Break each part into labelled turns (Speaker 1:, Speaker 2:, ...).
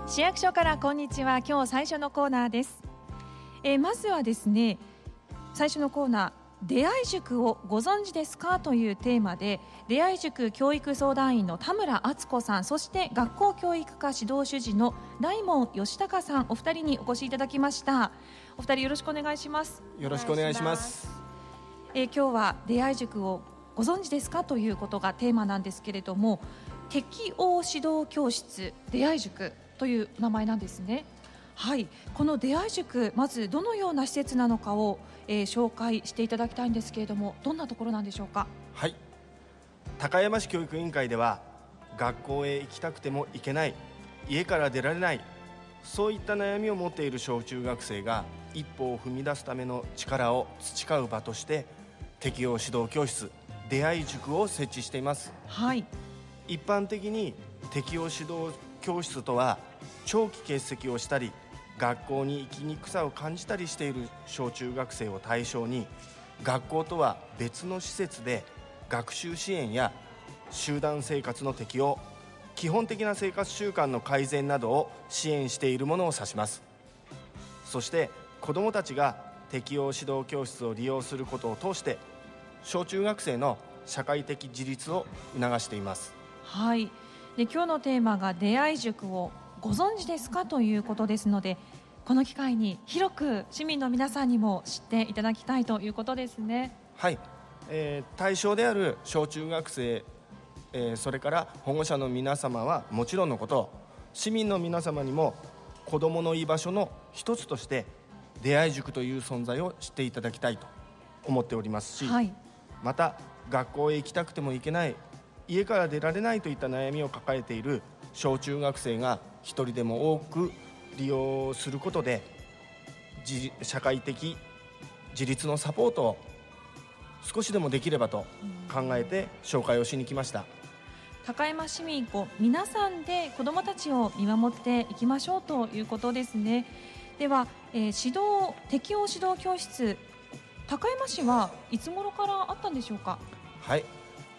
Speaker 1: 市役所からこんにちは。今日最初のコーナーです。まずはですね、最初のコーナー、出会い塾をご存知ですかというテーマで、出会い塾教育相談員の田村敦子さん、そして学校教育科指導主事の大門義孝さん、お二人にお越しいただきました。お二人よろしくお願いします。
Speaker 2: よろしくお願いします。
Speaker 1: 今日は出会い塾をご存知ですかということがテーマなんですけれども、適応指導教室出会い塾という名前なんですね。はい、この出会い塾、まずどのような施設なのかを、紹介していただきたいんですけれども、どんなところなんでしょうか。
Speaker 2: はい、高山市教育委員会では、学校へ行きたくても行けない、家から出られない、そういった悩みを持っている小中学生が一歩を踏み出すための力を培う場として、適応指導教室出会い塾を設置しています。
Speaker 1: はい、
Speaker 2: 一般的に適応指導教室とは、長期欠席をしたり学校に行きにくさを感じたりしている小中学生を対象に、学校とは別の施設で学習支援や集団生活の適応、基本的な生活習慣の改善などを支援しているものを指します。そして子どもたちが適応指導教室を利用することを通して、小中学生の社会的自立を促しています。
Speaker 1: はい、で今日のテーマが出会い塾をご存知ですかということですので、この機会に広く市民の皆さんにも知っていただきたいということですね。
Speaker 2: はい、対象である小中学生、それから保護者の皆様はもちろんのこと、市民の皆様にも子どもの居場所の一つとして出会い塾という存在を知っていただきたいと思っておりますし、
Speaker 1: はい、
Speaker 2: また学校へ行きたくても行けない、家から出られないといった悩みを抱えている小中学生が一人でも多く利用することで、社会的自立のサポートを少しでもできればと考えて紹介をしに来ました。
Speaker 1: 高山市民皆さんで子どもたちを見守っていきましょうということですね。では、適応指導教室、高山市はいつ頃からあったんでしょうか。
Speaker 2: はい、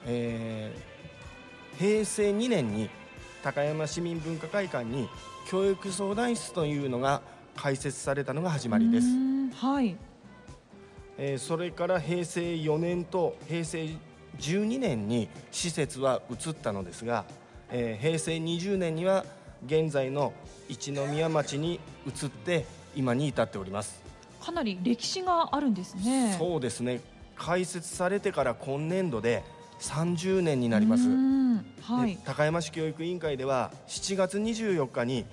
Speaker 2: 平成2年に高山市民文化会館に教育相談室というのが開設されたのが始まりです。
Speaker 1: はい、
Speaker 2: それから平成4年と平成12年に施設は移ったのですが、平成20年には現在の一宮町に移って今に至っております。
Speaker 1: かなり歴史があるんですね。
Speaker 2: そうですね、開設されてから今年度で30年になります。
Speaker 1: はい、
Speaker 2: 高山市教育委員会では7月24日に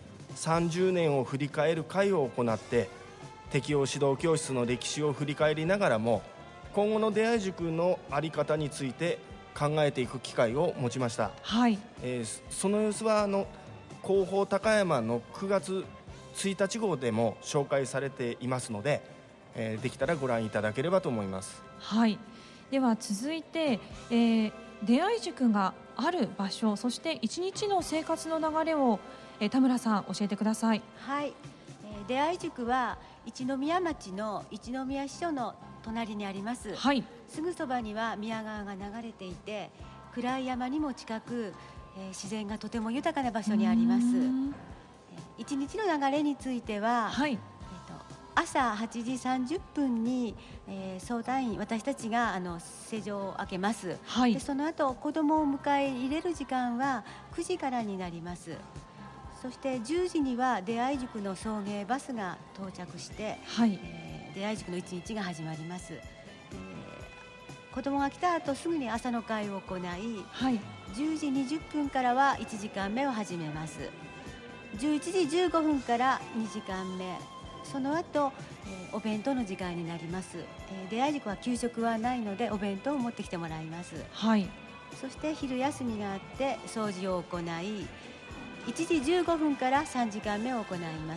Speaker 2: 30年を振り返る会を行って、適応指導教室の歴史を振り返りながらも、今後の出会い塾の在り方について考えていく機会を持ちました。
Speaker 1: はい、
Speaker 2: その様子は広報高山の9月1日号でも紹介されていますので、できたらご覧いただければと思います。
Speaker 1: はい、では続いて、出会い塾がある場所、そして一日の生活の流れを、田村さん教えてください。
Speaker 3: はい、出会い塾は一宮町の一宮支所の隣にあります。
Speaker 1: はい、
Speaker 3: すぐそばには宮川が流れていて、暗い山にも近く、自然がとても豊かな場所にあります。一日の流れについては、
Speaker 1: はい、
Speaker 3: 朝8時30分に、相談員私たちが施錠を開けます。
Speaker 1: はい、
Speaker 3: でその後子どもを迎え入れる時間は9時からになります。そして10時には出会い塾の送迎バスが到着して、
Speaker 1: はい、
Speaker 3: 出会い塾の一日が始まります。子どもが来た後すぐに朝の会を行い、
Speaker 1: はい、
Speaker 3: 10時20分からは1時間目を始めます。11時15分から2時間目、その後、お弁当の時間になります。出会い塾は給食はないのでお弁当を持ってきてもらいます。
Speaker 1: はい、
Speaker 3: そして昼休みがあって掃除を行い、1時15分から3時間目を行います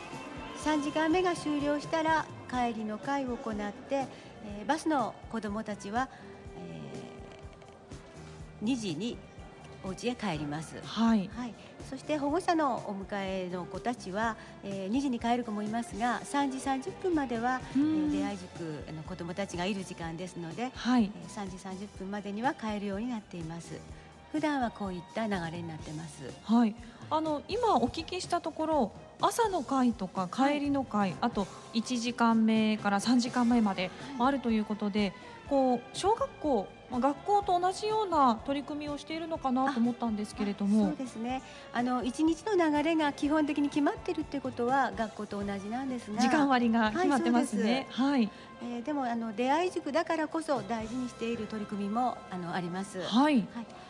Speaker 3: 。3時間目が終了したら帰りの会を行って、バスの子どもたちは、2時にお家へ帰ります。
Speaker 1: はい、
Speaker 3: はい、そして保護者のお迎えの子たちは、2時に帰る子もいますが、3時30分までは、出会い塾の子どもたちがいる時間ですので、
Speaker 1: はい、
Speaker 3: 3時30分までには帰るようになっています。普段はこういった流れになってます。
Speaker 1: はい、 今お聞きしたところ、朝の会とか帰りの会、あと1時間目から3時間目まであるということで、こう小学校、学校と同じような取り組みをしているのかなと思ったんですけれども。
Speaker 3: そうですね、一日の流れが基本的に決まっているということは学校と同じなんですが、
Speaker 1: 時間割が決まってますね。はい、
Speaker 3: でも出会い塾だからこそ大事にしている取り組みもあります。
Speaker 1: はい、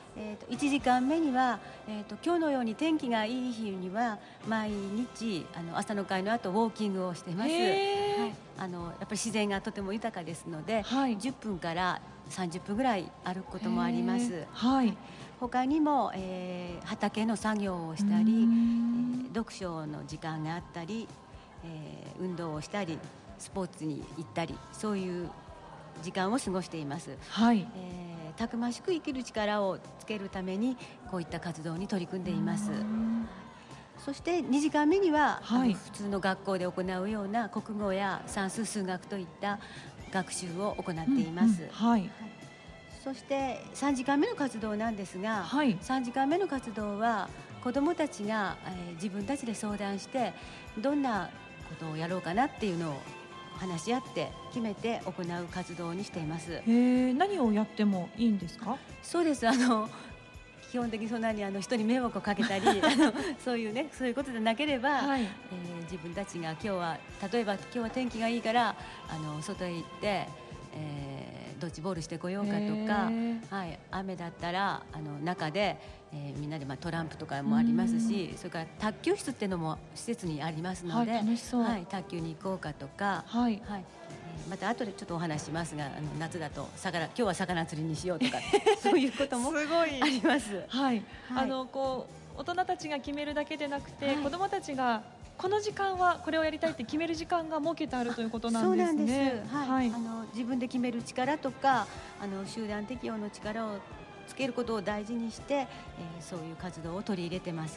Speaker 3: 1時間目には、今日のように天気がいい日には毎日朝の会の後ウォーキングをしています。やっぱり自然がとても豊かですので、10分から30分ぐらい歩くこともあります。他にも、畑の作業をしたり、読書の時間があったり、運動をしたりスポーツに行ったり、そういう時間を過ごしています。たくましく生きる力をつけるためにこういった活動に取り組んでいます。そして2時間目には、普通の学校で行うような国語や算数数学といった学習を行っています。そして3時間目の活動なんですが、3時間目の活動は子どもたちが、自分たちで相談してどんなことをやろうかなっていうのを話し合って決めて行う活動にしています。
Speaker 1: 何をやってもいいんですか？
Speaker 3: そうです。基本的にそんなに人に迷惑をかけたりそういうことでなければ、自分たちが例えば今日は天気がいいから外へ行って、ドッジボールしてこようかとか、雨だったら中で、みんなでトランプとかもありますし、それから卓球室っていうのも施設にありますので、
Speaker 1: 楽しそう。
Speaker 3: 卓球に行こうかとか、また後でちょっとお話しますが、夏だと今日は魚釣りにしようとかそういうこともあります。
Speaker 1: こう大人たちが決めるだけでなくて、子どもたちがこの時間はこれをやりたいって決める時間が設けてあるということなんですね。
Speaker 3: 自分で決める力とか集団適応の力をつけることを大事にして、そういう活動を取り入れてます。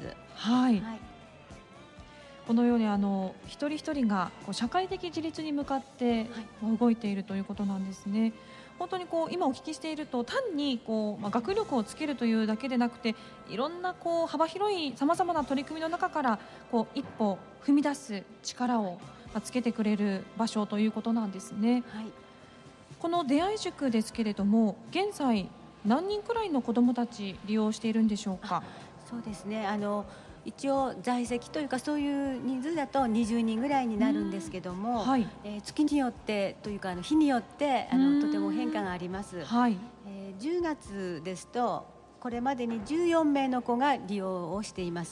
Speaker 1: このように一人一人が社会的自立に向かって動いているということなんですね。本当に今お聞きしていると、単に学力をつけるというだけでなくて、いろんな幅広いさまざまな取り組みの中から一歩踏み出す力をつけてくれる場所ということなんですね。この出会い塾ですけれども、現在何人くらいの子どもたち利用しているんでしょうか？
Speaker 3: そうですね、一応在籍というかそういう人数だと20人ぐらいになるんですけども、月によってというか日によってとても変化があります。10月ですとこれまでに14名の子が利用をしています。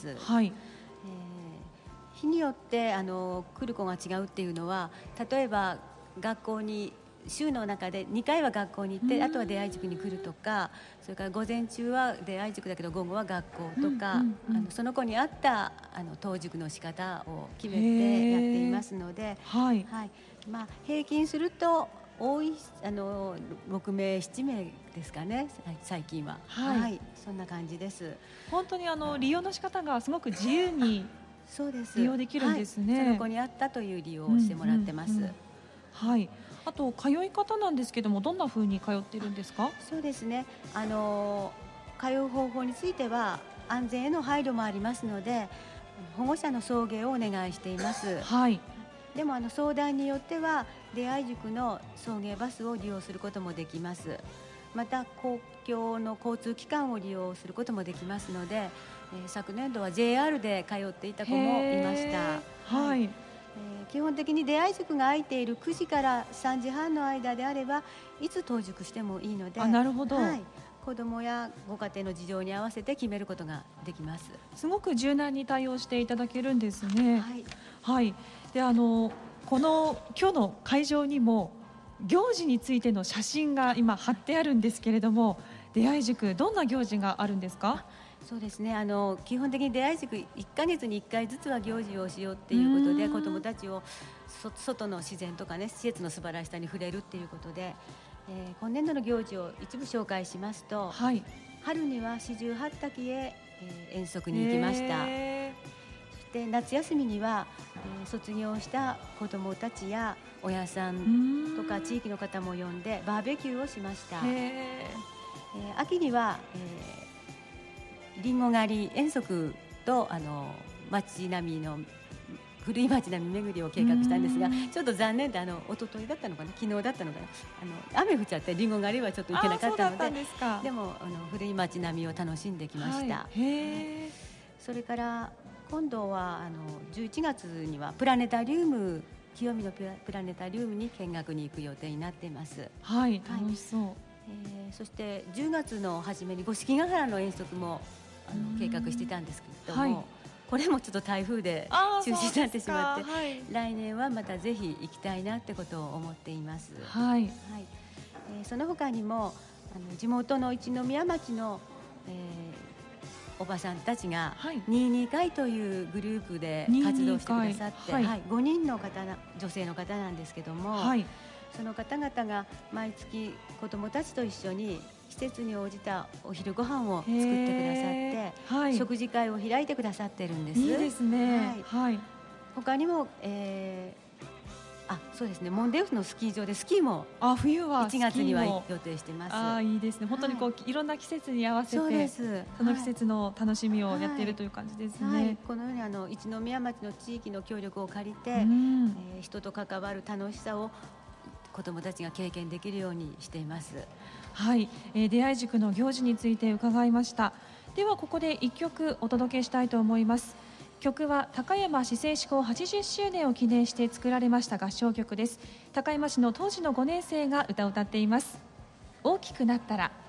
Speaker 3: 日によって来る子が違うっていうのは、例えば学校に週の中で2回は学校に行って、あとは出会い塾に来るとか、それから午前中は出会い塾だけど午後は学校とか、その子に合った登塾の仕方を決めてやっていますので、平均すると多い6名7名ですかね、最近は。そんな感じです。
Speaker 1: 本当に利用の仕方がすごく自由に利用できるんですね。
Speaker 3: その子に合ったという利用をしてもらってます。
Speaker 1: あと通い方なんですけども、どんな風に通っているんですか？
Speaker 3: そうですね、通う方法については安全への配慮もありますので、保護者の送迎をお願いしています。でも相談によっては出会い塾の送迎バスを利用することもできます。また公共の交通機関を利用することもできますので、昨年度は JR で通っていた子もいました。基本的に出会い塾が空いている9時から3時半の間であればいつ登塾してもいいので、
Speaker 1: なるほど。
Speaker 3: 子どもやご家庭の事情に合わせて決めることができます。
Speaker 1: すごく柔軟に対応していただけるんですね。で今日の会場にも行事についての写真が今貼ってあるんですけれども、出会い塾どんな行事があるんですか？
Speaker 3: そうですね、基本的に出会い塾1ヶ月に1回ずつは行事をしようっていうことで、子どもたちを外の自然とかね、施設の素晴らしさに触れるっていうことで、今年度の行事を一部紹介しますと、春には四十八滝へ、遠足に行きました。そして夏休みには、卒業した子どもたちや親さんとか地域の方も呼んでバーベキューをしました。秋には、りんご狩り遠足と街並みの古い街並み巡りを計画したんですが、ちょっと残念で一昨日だったのかな、昨日だったのかな、雨降っちゃってりんご狩りはちょっと行けなかったの でも古い街並みを楽しんできました。へそれから今度は11月にはプラネタリウム、清見のプラネタリウムに見学に行く予定になっています。
Speaker 1: はい、楽しそう。
Speaker 3: そして10月の初めに五色ヶ原の遠足も計画していたんですけれども、これもちょっと台風で中止になってしまって、来年はまたぜひ行きたいなってことを思っています。はい、その他にも地元の一宮町の、おばさんたちが22会というグループで活動してくださって、5人の女性の方なんですけども、その方々が毎月子どもたちと一緒に季節に応じたお昼ご飯を作ってくださって、食事会を開いてくださってるんです。いいですね。他にも、そうですね、モンデウスのスキー場でスキーも冬は1月には予定してます。
Speaker 1: いいですね。本当にいろんな季節に合わせてその季節の楽しみをやっているという感じですね。
Speaker 3: このように一宮町の地域の協力を借りて、人と関わる楽しさを子どもたちが経験できるようにしています。
Speaker 1: はい、出会い塾の行事について伺いました。ではここで1曲お届けしたいと思います。曲は高山市制施行80周年を記念して作られました合唱曲です。高山市の当時の5年生が歌を歌っています。大きくなったら。